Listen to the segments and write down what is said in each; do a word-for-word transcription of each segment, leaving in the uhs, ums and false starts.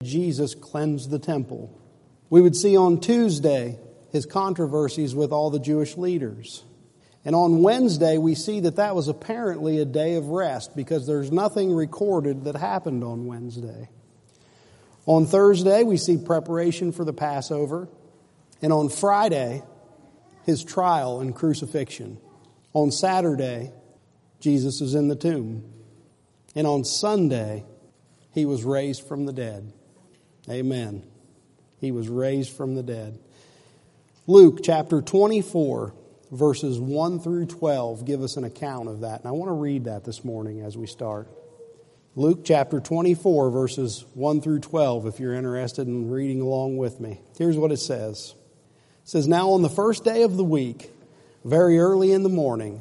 Jesus cleansed the temple. We would see on Tuesday his controversies with all the Jewish leaders. And on Wednesday, we see that that was apparently a day of rest because there's nothing recorded that happened on Wednesday. On Thursday, we see preparation for the Passover. And on Friday, his trial and crucifixion. On Saturday, Jesus is in the tomb. And on Sunday, he was raised from the dead. Amen. He was raised from the dead. Luke chapter twenty-four, verses one through twelve give us an account of that. And I want to read that this morning as we start. Luke chapter twenty-four, verses one through twelve, if you're interested in reading along with me. Here's what it says. It says, "Now on the first day of the week, very early in the morning,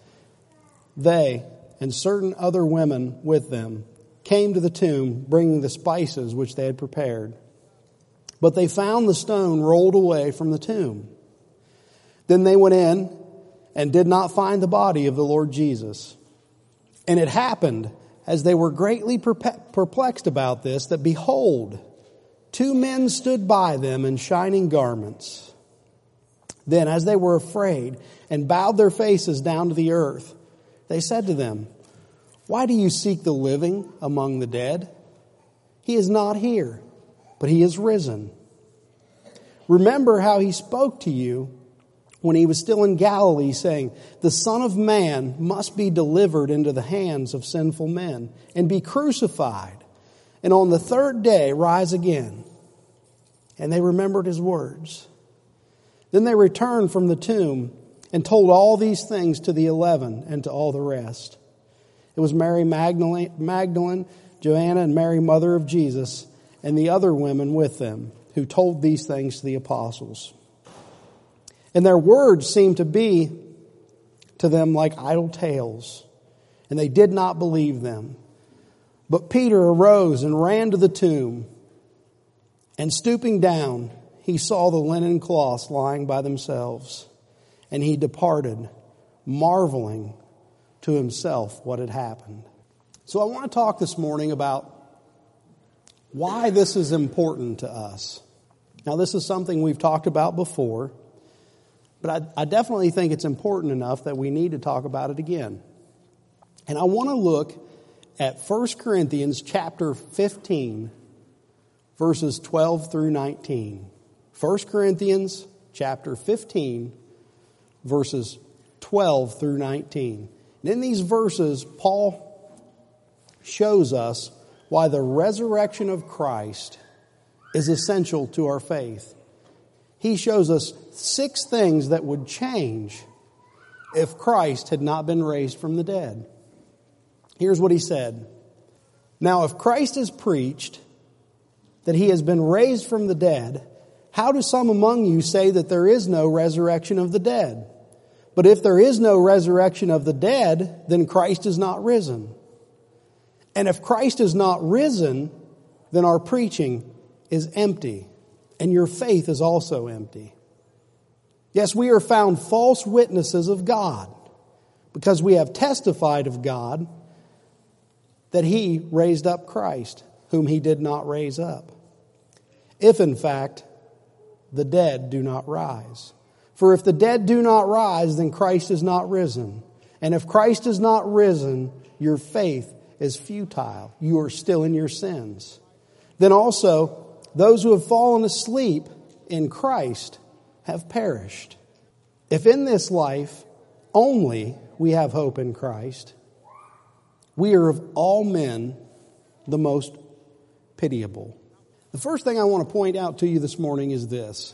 they and certain other women with them came to the tomb, bringing the spices which they had prepared. But they found the stone rolled away from the tomb. Then they went in and did not find the body of the Lord Jesus. And it happened, as they were greatly perplexed about this, that behold, two men stood by them in shining garments. Then, as they were afraid and bowed their faces down to the earth, they said to them, 'Why do you seek the living among the dead? He is not here, but he is risen. Remember how he spoke to you when he was still in Galilee, saying, the Son of Man must be delivered into the hands of sinful men and be crucified, and on the third day rise again.' And they remembered his words. Then they returned from the tomb and told all these things to the eleven and to all the rest. It was Mary Magdalene, Magdalene, Joanna, and Mary, mother of Jesus, and the other women with them, who told these things to the apostles. And their words seemed to be to them like idle tales, and they did not believe them. But Peter arose and ran to the tomb, and stooping down, he saw the linen cloths lying by themselves, and he departed, marveling to himself what had happened." So I want to talk this morning about why this is important to us. Now, this is something we've talked about before, but I, I definitely think it's important enough that we need to talk about it again. And I want to look at First Corinthians chapter fifteen, verses twelve through nineteen. First Corinthians chapter fifteen, verses twelve through nineteen. And in these verses, Paul shows us why the resurrection of Christ is essential to our faith. He shows us six things that would change if Christ had not been raised from the dead. Here's what he said. "Now, if Christ is preached that he has been raised from the dead, how do some among you say that there is no resurrection of the dead? But if there is no resurrection of the dead, then Christ is not risen. And if Christ is not risen, then our preaching is empty, and your faith is also empty. Yes, we are found false witnesses of God, because we have testified of God that he raised up Christ, whom he did not raise up. If in fact the dead do not rise. For if the dead do not rise, then Christ is not risen. And if Christ is not risen, your faith is futile. You are still in your sins. Then also, those who have fallen asleep in Christ have perished. If in this life only we have hope in Christ, we are of all men the most pitiable." The first thing I want to point out to you this morning is this.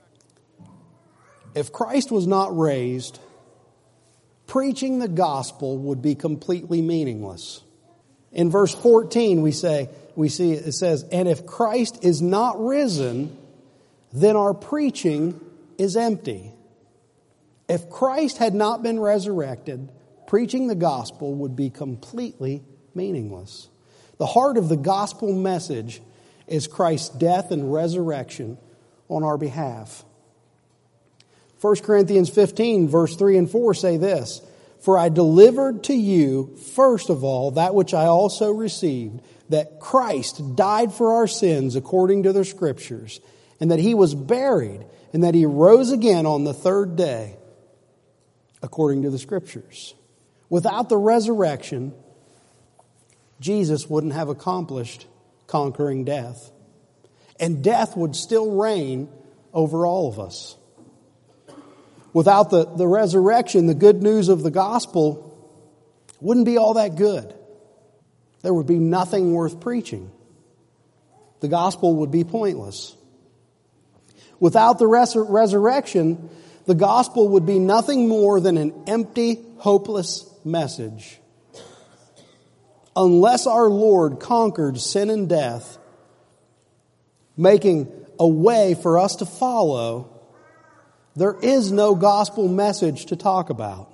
If Christ was not raised, preaching the gospel would be completely meaningless. In verse fourteen, we say, we see it says, "And if Christ is not risen, then our preaching is empty." If Christ had not been resurrected, preaching the gospel would be completely meaningless. The heart of the gospel message is Christ's death and resurrection on our behalf. First Corinthians fifteen, verse three and four say this, "For I delivered to you, first of all, that which I also received, that Christ died for our sins according to the Scriptures, and that He was buried, and that He rose again on the third day according to the Scriptures. Without the resurrection, Jesus wouldn't have accomplished conquering death. And death would still reign over all of us. Without the, the resurrection, the good news of the gospel wouldn't be all that good. There would be nothing worth preaching. The gospel would be pointless. Without the res- resurrection, the gospel would be nothing more than an empty, hopeless message. Unless our Lord conquered sin and death, making a way for us to follow, there is no gospel message to talk about.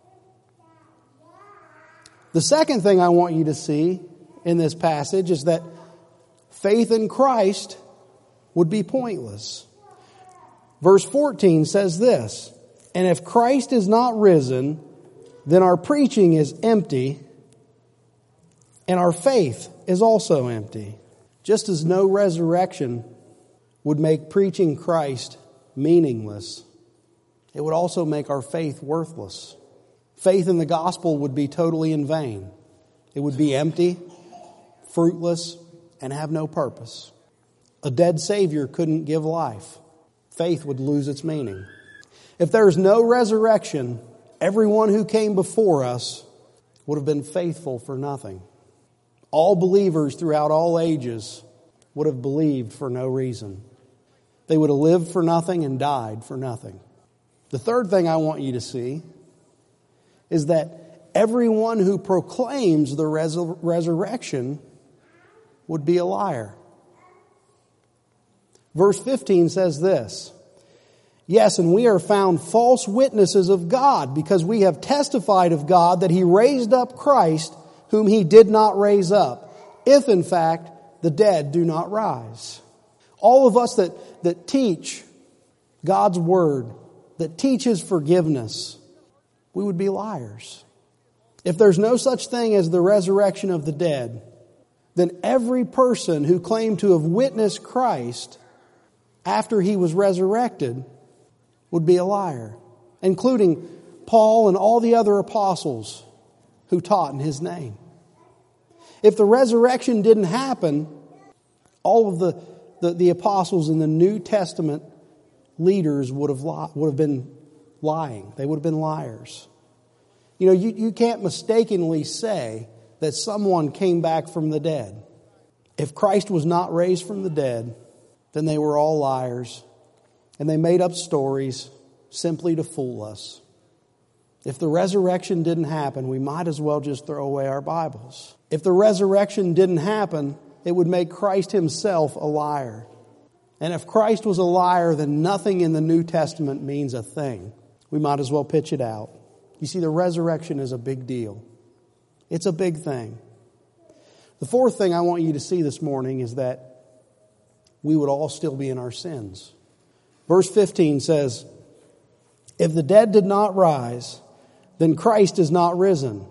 The second thing I want you to see in this passage is that faith in Christ would be pointless. Verse fourteen says this, "And if Christ is not risen, then our preaching is empty, and our faith is also empty." Just as no resurrection would make preaching Christ meaningless, it would also make our faith worthless. Faith in the gospel would be totally in vain. It would be empty, fruitless, and have no purpose. A dead Savior couldn't give life. Faith would lose its meaning. If there is no resurrection, everyone who came before us would have been faithful for nothing. All believers throughout all ages would have believed for no reason. They would have lived for nothing and died for nothing. The third thing I want you to see is that everyone who proclaims the resur- resurrection would be a liar. Verse fifteen says this, "Yes, and we are found false witnesses of God, because we have testified of God that He raised up Christ, whom He did not raise up, if in fact the dead do not rise." All of us that, that teach God's Word, that teach His forgiveness, we would be liars. If there's no such thing as the resurrection of the dead, then every person who claimed to have witnessed Christ after He was resurrected would be a liar, including Paul and all the other apostles who taught in His name. If the resurrection didn't happen, all of the, the, the apostles in the New Testament leaders would have li- would have been lying. They would have been liars. You know, you, you can't mistakenly say that someone came back from the dead. If Christ was not raised from the dead, then they were all liars, and they made up stories simply to fool us. If the resurrection didn't happen, we might as well just throw away our Bibles. If the resurrection didn't happen, it would make Christ Himself a liar. And if Christ was a liar, then nothing in the New Testament means a thing. We might as well pitch it out. You see, the resurrection is a big deal. It's a big thing. The fourth thing I want you to see this morning is that we would all still be in our sins. Verse fifteen says, "If the dead did not rise, then Christ is not risen.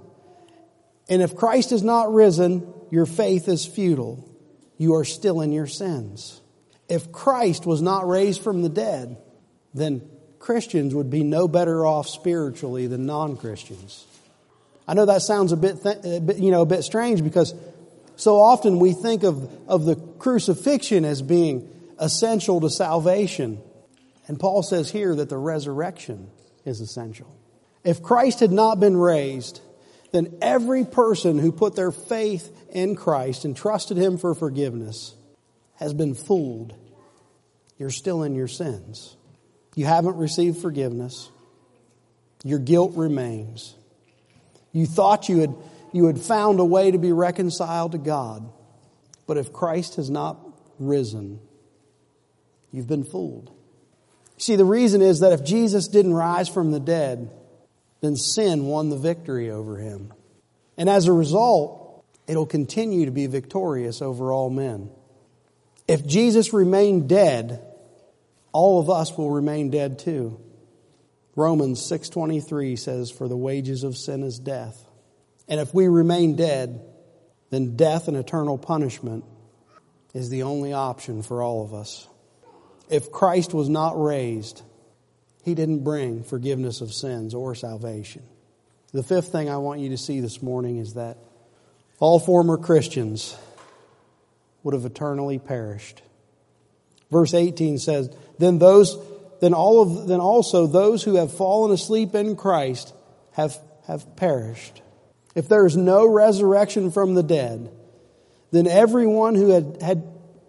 And if Christ is not risen, your faith is futile. You are still in your sins." If Christ was not raised from the dead, then Christians would be no better off spiritually than non-Christians. I know that sounds a bit, th- a bit, you know, a bit strange, because so often we think of, of the crucifixion as being essential to salvation. And Paul says here that the resurrection is essential. If Christ had not been raised, then every person who put their faith in Christ and trusted Him for forgiveness has been fooled. You're still in your sins. You haven't received forgiveness. Your guilt remains. You thought you had, you had found a way to be reconciled to God. But if Christ has not risen, you've been fooled. See, the reason is that if Jesus didn't rise from the dead, then sin won the victory over Him. And as a result, it'll continue to be victorious over all men. If Jesus remained dead, all of us will remain dead too. Romans six twenty-three says, "For the wages of sin is death." And if we remain dead, then death and eternal punishment is the only option for all of us. If Christ was not raised, He didn't bring forgiveness of sins or salvation. The fifth thing I want you to see this morning is that all former Christians would have eternally perished. Verse eighteen says, Then those, then all of, then also those who have fallen asleep in Christ have, have perished. If there is no resurrection from the dead, then everyone who had, had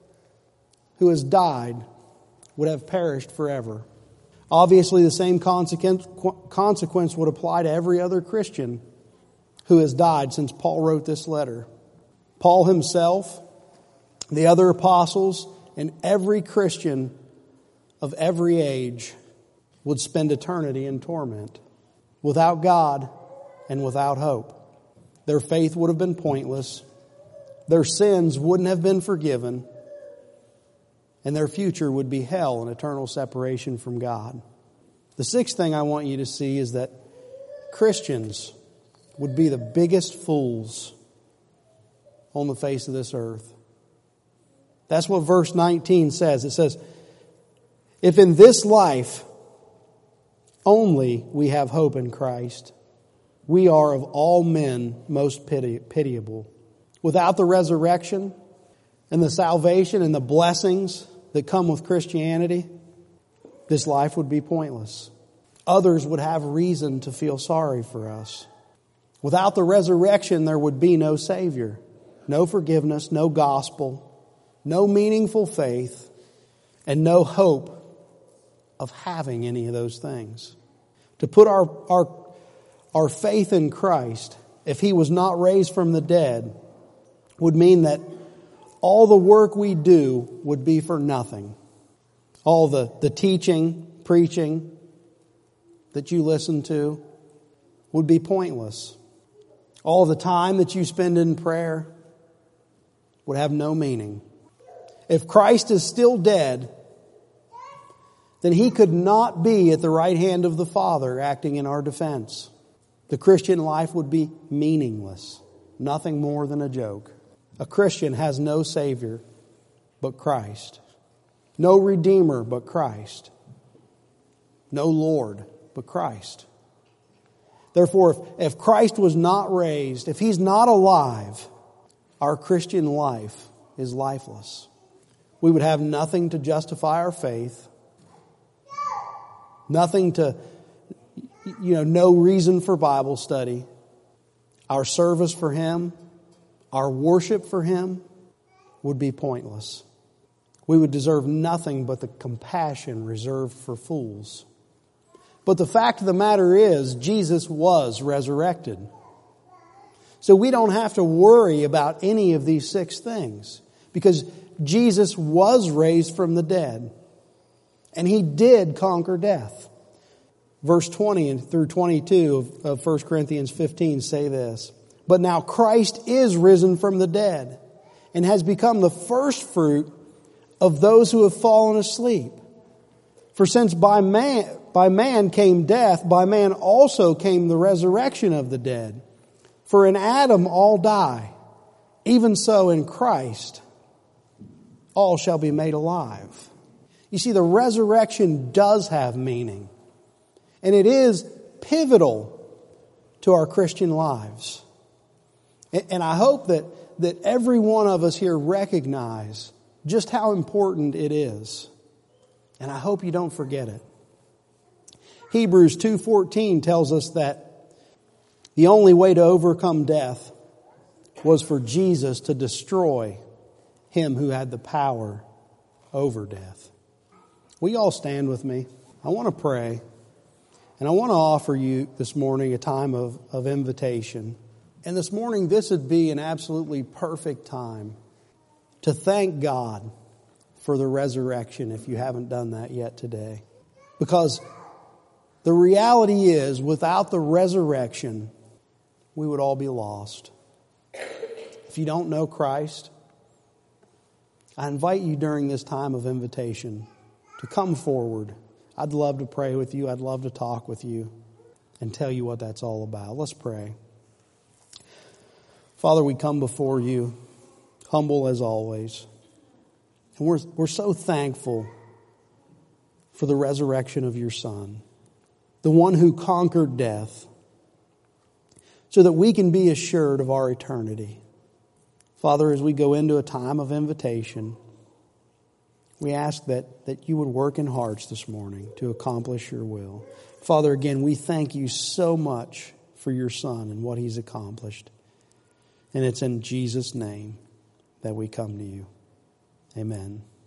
who has died would have perished forever. Obviously, the same consequence, consequence would apply to every other Christian who has died since Paul wrote this letter. Paul himself, the other apostles, and every Christian of every age would spend eternity in torment, without God and without hope. Their faith would have been pointless. Their sins wouldn't have been forgiven. And their future would be hell and eternal separation from God. The sixth thing I want you to see is that Christians would be the biggest fools on the face of this earth. That's what verse nineteen says. It says, if in this life only we have hope in Christ, we are of all men most piti- pitiable. Without the resurrection and the salvation and the blessings that come with Christianity, this life would be pointless. Others would have reason to feel sorry for us. Without the resurrection, there would be no Savior, no forgiveness, no gospel, no meaningful faith, and no hope of having any of those things. To put our, our, our faith in Christ, if He was not raised from the dead, would mean that all the work we do would be for nothing. All the, the teaching, preaching that you listen to would be pointless. All the time that you spend in prayer would have no meaning. If Christ is still dead, then He could not be at the right hand of the Father acting in our defense. The Christian life would be meaningless, nothing more than a joke. A Christian has no Savior but Christ. No Redeemer but Christ. No Lord but Christ. Therefore, if, if Christ was not raised, if He's not alive, our Christian life is lifeless. We would have nothing to justify our faith. Nothing to, you know, no reason for Bible study. Our service for Him, our worship for Him would be pointless. We would deserve nothing but the compassion reserved for fools. But the fact of the matter is, Jesus was resurrected. So we don't have to worry about any of these six things, because Jesus was raised from the dead. And He did conquer death. Verse twenty through twenty-two of First Corinthians fifteen say this. But now Christ is risen from the dead and has become the first fruit of those who have fallen asleep. For since by man, by man came death, by man also came the resurrection of the dead. For in Adam all die, even so in Christ all shall be made alive. You see, the resurrection does have meaning. And it is pivotal to our Christian lives. And I hope that, that every one of us here recognize just how important it is. And I hope you don't forget it. Hebrews two fourteen tells us that the only way to overcome death was for Jesus to destroy Him who had the power over death. Will you all stand with me? I want to pray. And I want to offer you this morning a time of, of invitation. And this morning, this would be an absolutely perfect time to thank God for the resurrection if you haven't done that yet today. Because the reality is, without the resurrection, we would all be lost. If you don't know Christ, I invite you during this time of invitation to come forward. I'd love to pray with you. I'd love to talk with you and tell you what that's all about. Let's pray. Father, we come before you, humble as always. And we're, we're so thankful for the resurrection of your Son, the one who conquered death, so that we can be assured of our eternity. Father, as we go into a time of invitation, we ask that, that you would work in hearts this morning to accomplish your will. Father, again, we thank you so much for your Son and what he's accomplished. And it's in Jesus' name that we come to you. Amen.